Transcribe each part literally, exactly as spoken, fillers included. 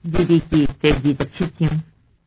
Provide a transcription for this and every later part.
利未記第二十七章，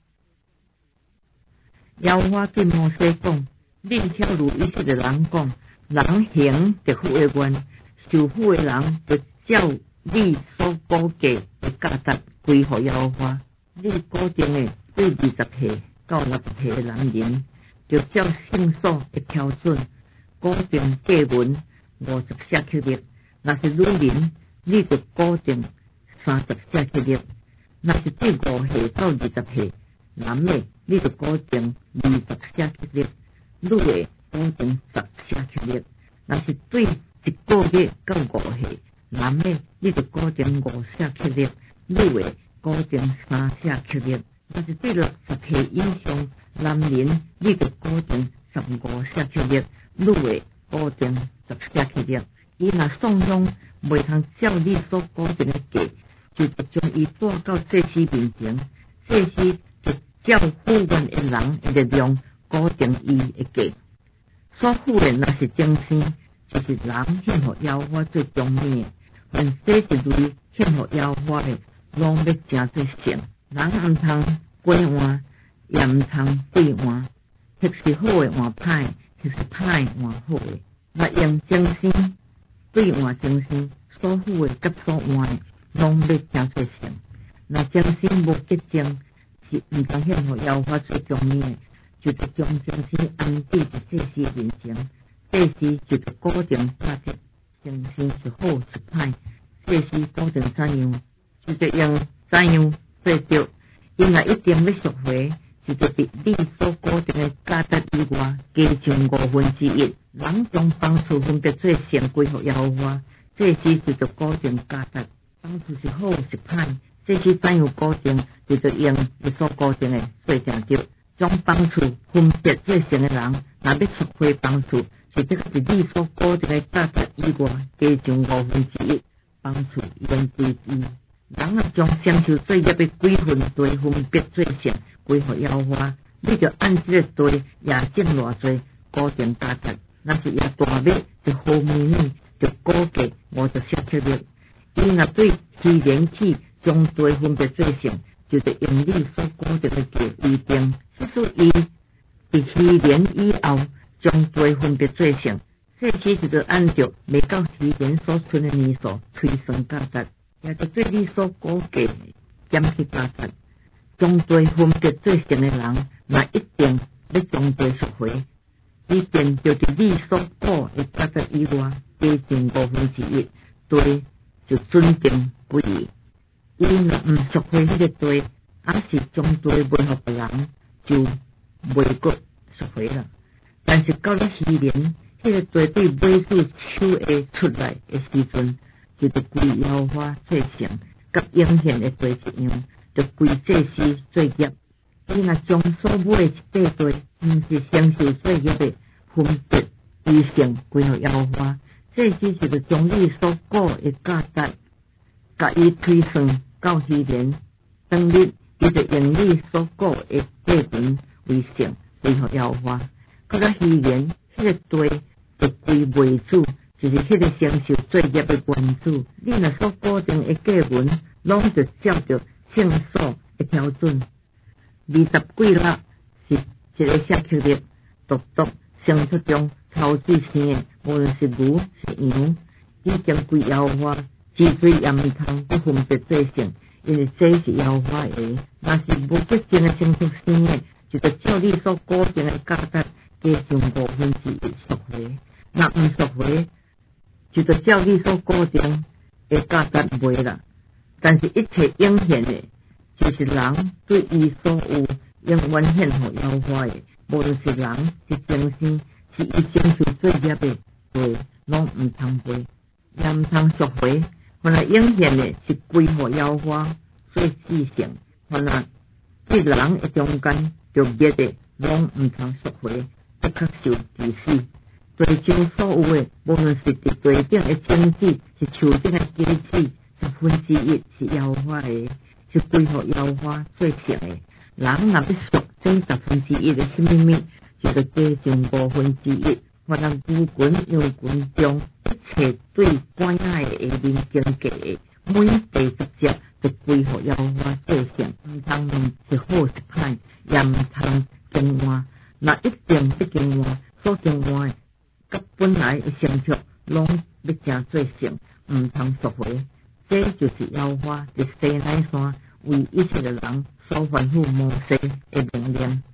耶和華對摩西講：你曉諭以色列人講，人行得福的願，受福的人就照你所估計的價值歸給耶和華。你固定的對二十歲到六十歲的男人，就照聖所的標準固定計文五十舍客勒；若是女人，你就固定三十舍客勒。若是對五歲到二十歲男的，你就固定二十舍客勒；女的固定十舍客勒。若是對一個月到五歲男的，你就固定五舍客勒；女的固定三舍客勒。若是對六十歲以上男人，你就固定十五舍客勒；女的固定十舍客勒。伊若送養袂通照你所固定的價，就將伊帶到祭司面前，祭司就照付願的人的力量固定伊的價。所付的若是精生，就是人獻予耶和華最重要的。凡這一類獻予耶和華的，攏要誠做聖。人毋通過換，也毋通對換，迄是好的換歹，迄是歹的換好的。若用精生對換精生，所付的甲所換的，攏要誠做聖。若精生無潔淨，是毋通獻予耶和華最重要的，就着將精生安置在祭司面前，祭司就着固定價值，精生是好是歹，祭司固定怎樣，就着用怎樣做着。因若一定要贖回，就着佇你所固定的價值以外，加上五分之一。人將房厝分別做聖歸予耶和華，祭司就着固定價值，房厝是好是歹，祭司怎樣固定，就着用你所固定的做成着。將房厝分別做聖的人，若要贖回房厝，就這個是你所固定的價值以外，加上五分之一，房厝原歸伊。人若將享受罪孽的幾分罪分別做聖歸予耶和華，你就按這個罪也掙偌濟固定價值。若是也大尾就好明呢，就估計五十舍客勒。伊若對稀連器將罪分別做聖，就得用你所固定的價預定。即使伊佇稀連以後將罪分別做聖，這時就得按照未到稀連所存的年數推算價值。也就對你所估計減去價值，將罪分別做聖的人，若一定要將罪贖回，以便就佇你所估的價值以外，加上五分之一，罪就準定歸伊。伊若毋贖回迄個罪，還是將罪賣予別人，就袂閣贖回了。但是到了稀年，迄、那個罪對買主手會出來的時陣，就得歸耶和華做聖，甲應獻的罪一樣，就歸祭司做業。伊若將所買的一塊罪，毋是承受罪業的，分別以聖歸予耶和華，祭司就得將你所估的價值，甲伊推算到稀年，當日伊就用你所估的價文為聖歸予耶和華。到了稀年，迄、那個罪就歸賣主。就是迄個承受罪孽的原主，你若所固定的價文，攏就照着聖所的標準。二十幾粒是一個舍客勒，獨獨牲畜中頭水生的，無論是牛是羊，已經歸耶和華，至罪也毋通不分別做聖，因為這是耶和華的。若是無潔淨的牲畜生的，就得照你所固定的價值，加上五分之一贖回。若毋贖回，就得照你所固定的價值賣啦。但是一切應獻的，就是人對伊所有永遠獻予耶和華的，無論是人是精生，是伊承受罪孽的罪，攏毋通賣，也毋通贖回。凡若應獻的是歸予耶和華做至聖，凡若對人的中間就滅的，攏毋通贖回，不可受治死。罪中所有的，無論是佇地頂的種子，是樹頂的果子，十分之一是耶和華的，是歸予耶和華做聖的。人若要贖這十分之一的什麼物，就得加上五分之一。凡若牛群羊群中一切對關愛的下面經過的，每第十隻就归互妖花做成，毋通问是好是歹，也毋通更换。若一定要更换，所更换诶，甲本来诶成就拢要正做成，毋通赎回。这就是妖花伫西乃山为一切的人所吩咐摩西的命令。